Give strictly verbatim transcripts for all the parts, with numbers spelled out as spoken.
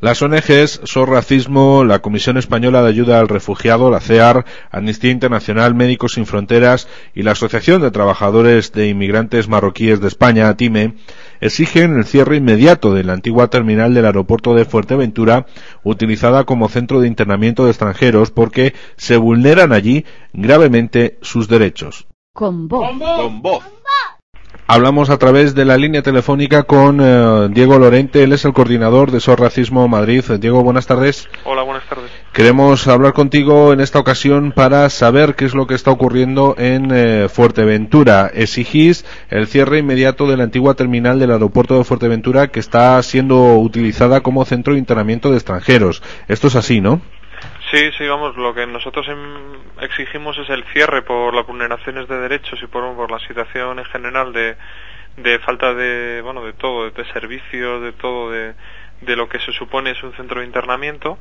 Las O N Ges, SOS Racismo, la Comisión Española de Ayuda al Refugiado, la C E A R, Amnistía Internacional, Médicos Sin Fronteras y la Asociación de Trabajadores de Inmigrantes Marroquíes de España, ATIME, exigen el cierre inmediato de la antigua terminal del aeropuerto de Fuerteventura, utilizada como centro de internamiento de extranjeros, porque se vulneran allí gravemente sus derechos. Con voz. Con voz. Hablamos a través de la línea telefónica con eh, Diego Lorente, él es el coordinador de SOS Racismo Madrid. Diego, buenas tardes. Hola, buenas tardes. Queremos hablar contigo en esta ocasión para saber qué es lo que está ocurriendo en eh, Fuerteventura. Exigís el cierre inmediato de la antigua terminal del aeropuerto de Fuerteventura, que está siendo utilizada como centro de internamiento de extranjeros. Esto es así, ¿no? Sí, sí, vamos, lo que nosotros em, exigimos es el cierre por las vulneraciones de derechos y por, por la situación en general de, de falta de, bueno, de todo, de servicios, de todo, de, de lo que se supone es un centro de internamiento,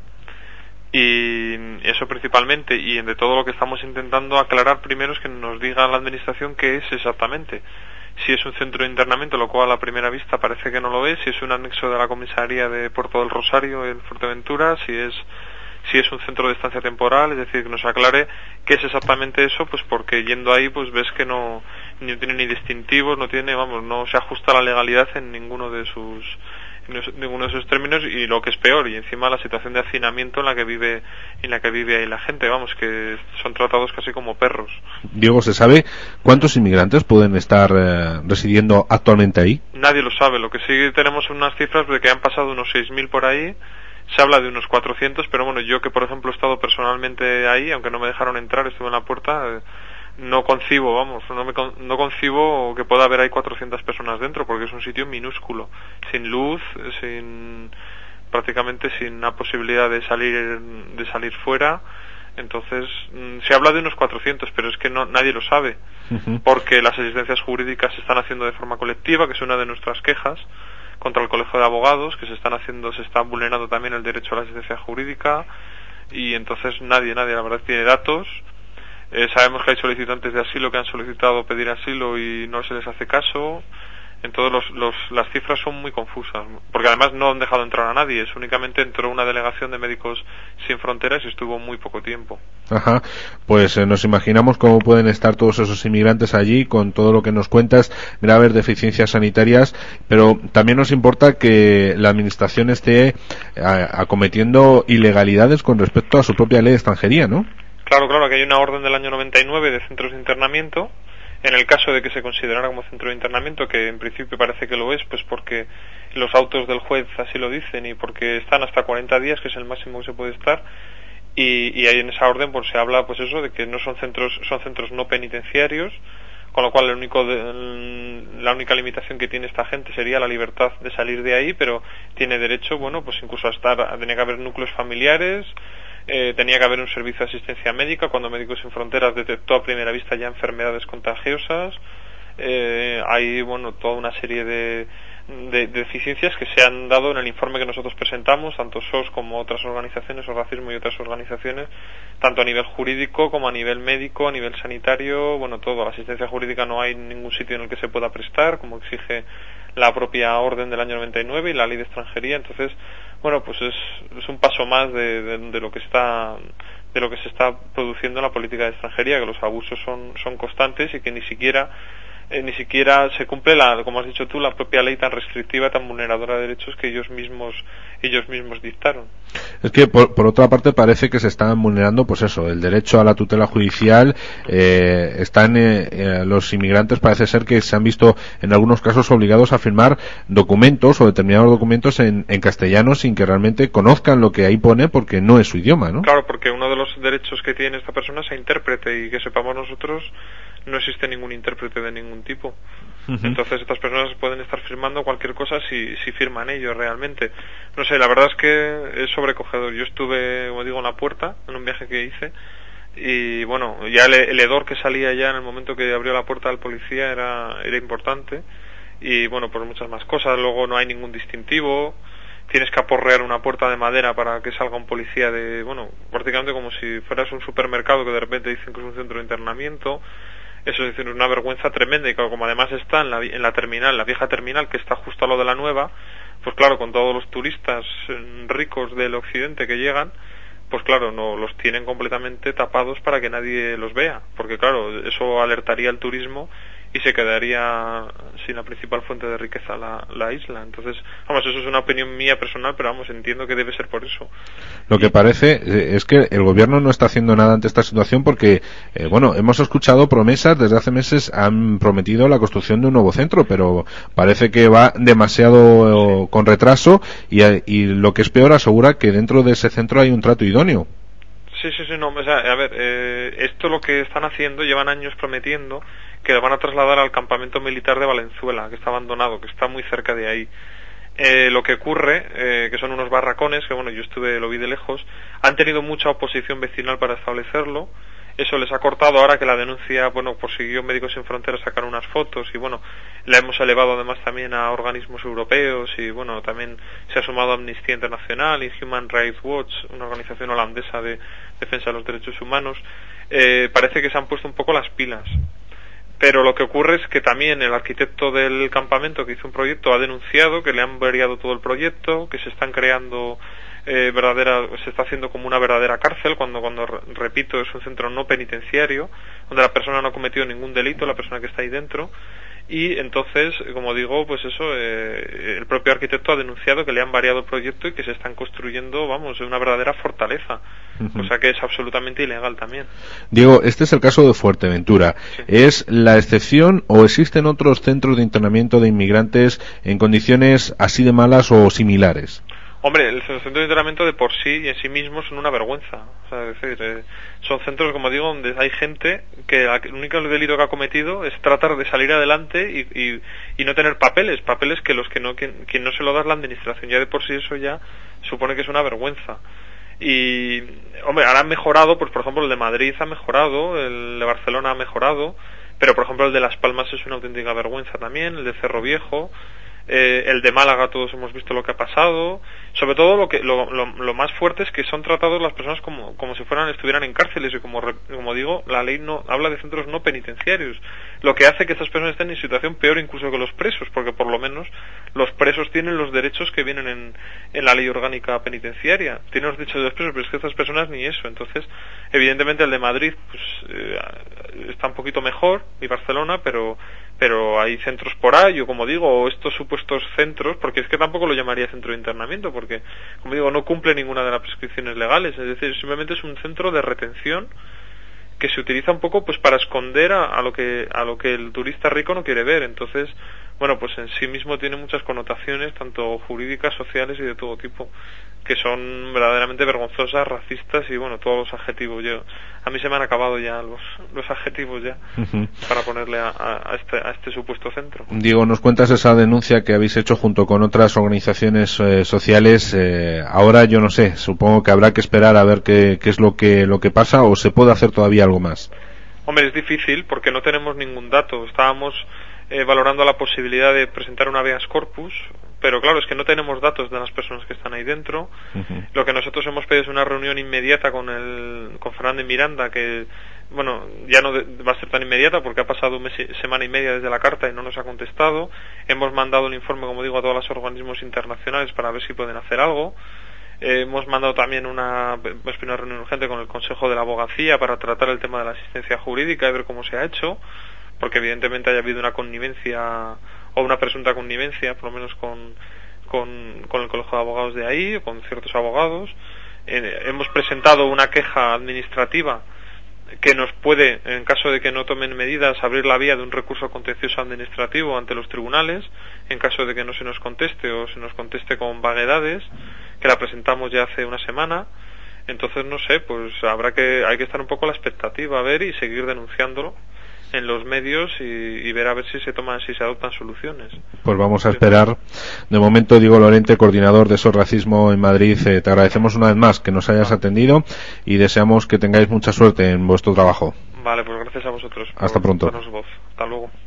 y eso principalmente, y de todo lo que estamos intentando aclarar primero es que nos diga la administración qué es exactamente. Si es un centro de internamiento, lo cual a primera vista parece que no lo es, si es un anexo de la comisaría de Puerto del Rosario en Fuerteventura, si es si es un centro de estancia temporal, es decir, que nos aclare qué es exactamente eso, pues porque yendo ahí pues ves que no, no tiene ni distintivos, no tiene, vamos, no se ajusta a la legalidad en ninguno de sus en ninguno de sus términos, y lo que es peor, y encima la situación de hacinamiento en la que vive en la que vive ahí la gente, vamos, que son tratados casi como perros. Diego, ¿se sabe cuántos inmigrantes pueden estar eh, residiendo actualmente ahí? Nadie lo sabe, lo que sí tenemos unas cifras de que han pasado unos seis mil por ahí. Se habla de unos cuatrocientos, pero bueno, yo que por ejemplo he estado personalmente ahí, aunque no me dejaron entrar, estuve en la puerta, eh, no concibo, vamos, no, me con, no concibo que pueda haber ahí cuatrocientas personas dentro, porque es un sitio minúsculo, sin luz, sin prácticamente sin una posibilidad de salir de salir fuera. Entonces se habla de unos cuatrocientos, pero es que no, nadie lo sabe, uh-huh. Porque las asistencias jurídicas se están haciendo de forma colectiva, que es una de nuestras quejas contra el Colegio de Abogados, que se están haciendo, se está vulnerando también el derecho a la asistencia jurídica, y entonces nadie, nadie la verdad tiene datos. Eh, sabemos que hay solicitantes de asilo que han solicitado pedir asilo y no se les hace caso. Entonces los, los, las cifras son muy confusas, porque además no han dejado entrar a nadie, es únicamente entró una delegación de Médicos Sin Fronteras y estuvo muy poco tiempo. Ajá, pues eh, nos imaginamos cómo pueden estar todos esos inmigrantes allí con todo lo que nos cuentas, graves deficiencias sanitarias, pero también nos importa que la administración esté a, acometiendo ilegalidades con respecto a su propia ley de extranjería, ¿no? Claro, claro, que hay una orden del año noventa y nueve de centros de internamiento. En el caso de que se considerara como centro de internamiento, que en principio parece que lo es, pues porque los autos del juez así lo dicen y porque están hasta cuarenta días, que es el máximo que se puede estar, y, y ahí en esa orden pues se habla pues eso de que no son centros, son centros no penitenciarios, con lo cual el único de, la única limitación que tiene esta gente sería la libertad de salir de ahí, pero tiene derecho, bueno, pues incluso a estar, tenía que haber núcleos familiares. Eh, tenía que haber un servicio de asistencia médica cuando Médicos Sin Fronteras detectó a primera vista ya enfermedades contagiosas. Eh, hay, bueno, toda una serie de, de, de deficiencias que se han dado en el informe que nosotros presentamos, tanto S O S como otras organizaciones, o Racismo y otras organizaciones, tanto a nivel jurídico como a nivel médico, a nivel sanitario, bueno, todo. La asistencia jurídica no hay ningún sitio en el que se pueda prestar, como exige la propia orden del año noventa y nueve y la ley de extranjería. Entonces, bueno, pues es, es un paso más de, de, de lo que está de lo que se está produciendo en la política de extranjería, que los abusos son son constantes y que ni siquiera eh, ni siquiera se cumple la, como has dicho tú, la propia ley tan restrictiva, tan vulneradora de derechos que ellos mismos ellos mismos dictaron. Es que por, por otra parte parece que se están vulnerando, pues eso, el derecho a la tutela judicial. Eh, están eh, eh, los inmigrantes parece ser que se han visto en algunos casos obligados a firmar documentos o determinados documentos en, en castellano sin que realmente conozcan lo que ahí pone, porque no es su idioma, ¿no? Claro, porque uno de los derechos que tiene esta persona es a intérprete, y que sepamos nosotros no existe ningún intérprete de ningún tipo. Uh-huh. Entonces estas personas pueden estar firmando cualquier cosa si, si firman ellos realmente. No sé, la verdad es que es sobrecogedor. Yo estuve, como digo, en la puerta en un viaje que hice, y bueno, ya el, el hedor que salía ya en el momento que abrió la puerta al policía era, era importante, y bueno, por muchas más cosas. Luego no hay ningún distintivo, tienes que aporrear una puerta de madera para que salga un policía de, bueno, prácticamente como si fueras un supermercado que de repente dicen que es un centro de internamiento. Eso es decir, una vergüenza tremenda, y como además está en la, en la terminal, la vieja terminal, que está justo a lo de la nueva, pues claro, con todos los turistas ricos del occidente que llegan, pues claro, no los tienen completamente tapados para que nadie los vea, porque claro, eso alertaría al turismo y se quedaría sin la principal fuente de riqueza la, la isla. Entonces, vamos, eso es una opinión mía personal, pero vamos, entiendo que debe ser por eso. Lo que parece es que el gobierno no está haciendo nada ante esta situación porque, eh, bueno, hemos escuchado promesas, desde hace meses han prometido la construcción de un nuevo centro, pero parece que va demasiado sí. con retraso y, y lo que es peor, asegura que dentro de ese centro hay un trato idóneo. Sí, sí, sí, no, o sea, a ver, eh, esto lo que están haciendo, llevan años prometiendo que lo van a trasladar al campamento militar de Valenzuela, que está abandonado, que está muy cerca de ahí. Eh, lo que ocurre, eh, que son unos barracones, que bueno, yo estuve, lo vi de lejos, han tenido mucha oposición vecinal para establecerlo, eso les ha cortado ahora que la denuncia, bueno, prosiguió Médicos Sin Fronteras, sacaron unas fotos y bueno, la hemos elevado además también a organismos europeos y bueno, también se ha sumado a Amnistía Internacional y Human Rights Watch, una organización holandesa de defensa de los derechos humanos. Eh, parece que se han puesto un poco las pilas. Pero lo que ocurre es que también el arquitecto del campamento que hizo un proyecto ha denunciado que le han variado todo el proyecto, que se están creando eh, verdadera, se está haciendo como una verdadera cárcel, cuando, cuando repito, es un centro no penitenciario, donde la persona no ha cometido ningún delito, la persona que está ahí dentro. Y entonces, como digo, pues eso, eh, el propio arquitecto ha denunciado que le han variado el proyecto y que se están construyendo, vamos, una verdadera fortaleza, uh-huh. O sea que es absolutamente ilegal también. Diego, este es el caso de Fuerteventura. Sí. ¿Es la excepción o existen otros centros de internamiento de inmigrantes en condiciones así de malas o similares? Hombre, el centro de internamiento de por sí y en sí mismo son una vergüenza. O sea, es decir, eh, son centros, como digo, donde hay gente que el único delito que ha cometido es tratar de salir adelante y, y, y no tener papeles, papeles que los que no quien, quien no se lo da es la administración. Ya de por sí eso ya supone que es una vergüenza. Y, hombre, ahora han mejorado, pues por ejemplo el de Madrid ha mejorado, el de Barcelona ha mejorado, pero por ejemplo el de Las Palmas es una auténtica vergüenza también, el de Cerro Viejo. Eh, el de Málaga todos hemos visto lo que ha pasado. Sobre todo lo que lo, lo, lo más fuerte es que son tratados las personas como como si fueran estuvieran en cárceles y como como digo, la ley no habla de centros no penitenciarios, lo que hace que estas personas estén en situación peor incluso que los presos, porque por lo menos los presos tienen los derechos que vienen en, en la ley orgánica penitenciaria, tienen los derechos de los presos, pero es que estas personas ni eso. Entonces, evidentemente el de Madrid pues eh, está un poquito mejor, y Barcelona, pero pero hay centros por ahí, o como digo, o estos supuestos centros, porque es que tampoco lo llamaría centro de internamiento, porque, como digo, no cumple ninguna de las prescripciones legales, es decir, simplemente es un centro de retención que se utiliza un poco pues para esconder a, a lo que a lo que el turista rico no quiere ver. Entonces, bueno, pues en sí mismo tiene muchas connotaciones, tanto jurídicas, sociales y de todo tipo, que son verdaderamente vergonzosas, racistas y bueno, todos los adjetivos. Yo, a mí se me han acabado ya los, los adjetivos ya uh-huh. para ponerle a, a, este, a este supuesto centro. Diego, nos cuentas esa denuncia que habéis hecho junto con otras organizaciones eh, sociales. Eh, ahora yo no sé, supongo que habrá que esperar a ver qué, qué es lo que lo que pasa, o se puede hacer todavía algo más. Hombre, es difícil porque no tenemos ningún dato. Estábamos eh, valorando la posibilidad de presentar un habeas corpus, pero claro, es que no tenemos datos de las personas que están ahí dentro. Uh-huh. Lo que nosotros hemos pedido es una reunión inmediata con el con Fernández Miranda, que bueno, ya no de, va a ser tan inmediata porque ha pasado un mes, semana y media desde la carta y no nos ha contestado. Hemos mandado el informe, como digo, a todos los organismos internacionales para ver si pueden hacer algo. Eh, hemos mandado también una, una reunión urgente con el Consejo de la Abogacía para tratar el tema de la asistencia jurídica y ver cómo se ha hecho, porque evidentemente haya habido una connivencia o una presunta connivencia, por lo menos con, con, con el Colegio de Abogados de ahí, o con ciertos abogados. Eh, hemos presentado una queja administrativa que nos puede, en caso de que no tomen medidas, abrir la vía de un recurso contencioso administrativo ante los tribunales, en caso de que no se nos conteste o se nos conteste con vaguedades, que la presentamos ya hace una semana. Entonces, no sé, pues habrá que, hay que estar un poco a la expectativa, a ver, y seguir denunciándolo en los medios y, y ver a ver si se toman, si se adoptan soluciones. Pues vamos a esperar. De momento, Diego Lorente, coordinador de SOS Racismo en Madrid, eh, te agradecemos una vez más que nos hayas atendido y deseamos que tengáis mucha suerte en vuestro trabajo. Vale, pues gracias a vosotros. Hasta pronto. Darnos voz. Hasta luego.